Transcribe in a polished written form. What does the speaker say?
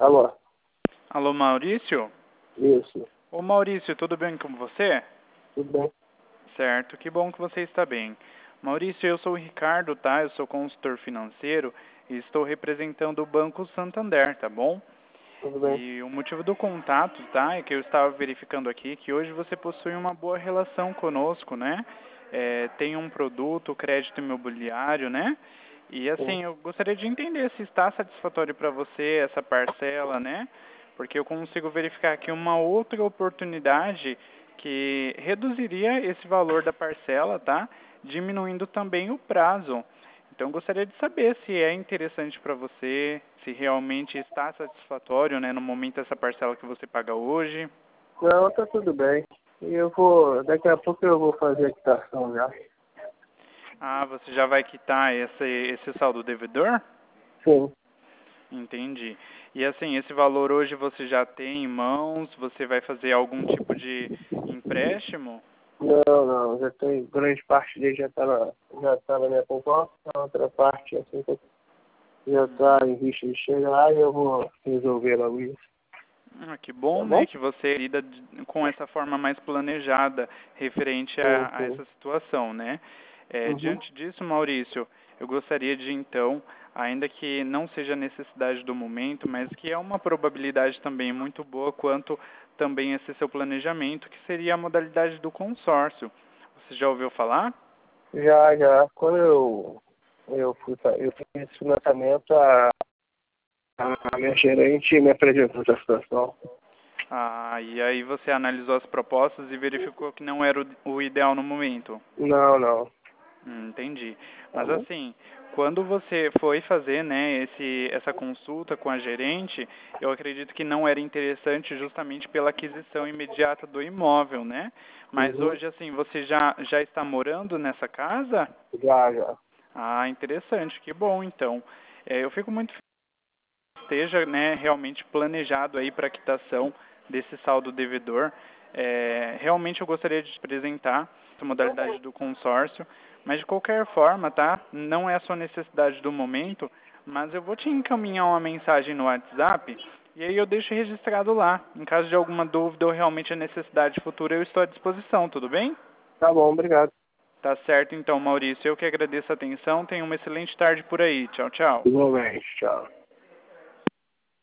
Alô? Alô, Maurício? Isso. Ô, Maurício, tudo bem com você? Tudo bem? Certo, que bom que você está bem. Maurício, eu sou o Ricardo, tá? Eu sou consultor financeiro e estou representando o Banco Santander, tá bom? Tudo bem? E o motivo do contato, tá? É que eu estava verificando aqui que hoje você possui uma boa relação conosco, né? Tem um produto, crédito imobiliário, né? E Sim. assim, eu gostaria de entender se está satisfatório para você essa parcela, né? Porque eu consigo verificar aqui uma outra oportunidade que reduziria esse valor da parcela, tá? Diminuindo também o prazo. Então, eu gostaria de saber se é interessante para você, se realmente está satisfatório, né, no momento essa parcela que você paga hoje. Não, tá tudo bem. E eu vou, daqui a pouco eu vou fazer a quitação já. Ah, você já vai quitar esse saldo devedor? Sim. Entendi. E assim, esse valor hoje você já tem em mãos? Você vai fazer algum tipo de empréstimo? Não, já tem, grande parte dele já tá na minha poupança, a outra parte assim já tá em vista de chegar e eu vou resolver logo isso. Ah, que Tá bom, né, bom? que você lida com essa forma mais planejada referente Sim, a sim. essa situação, né? Uhum. Diante disso, Maurício, eu gostaria de então, ainda que não seja necessidade do momento, mas que é uma probabilidade também muito boa quanto também esse seu planejamento, que seria a modalidade do consórcio. Você já ouviu falar? Já. Quando eu fiz esse financiamento, a minha gerente me apresentou essa situação. Ah, e aí você analisou as propostas e verificou que não era o ideal no momento. Não. Entendi. Tá Mas bom? assim, quando você foi fazer, né, essa consulta com a gerente, eu acredito que não era interessante justamente pela aquisição imediata do imóvel, né? Mas Uhum. hoje, assim, você já está morando nessa casa? Já. Ah, interessante, que bom, então. Eu fico muito feliz que esteja, né, realmente planejado aí para a quitação desse saldo devedor. Realmente eu gostaria de te apresentar essa modalidade do consórcio, mas de qualquer forma, tá? Não é a sua necessidade do momento, mas eu vou te encaminhar uma mensagem no WhatsApp e aí eu deixo registrado lá. Em caso de alguma dúvida ou realmente a necessidade futura, eu estou à disposição, tudo bem? Tá bom, obrigado. Tá certo então, Maurício. Eu que agradeço a atenção. Tenha uma excelente tarde por aí. Tchau, tchau. Igualmente, tchau.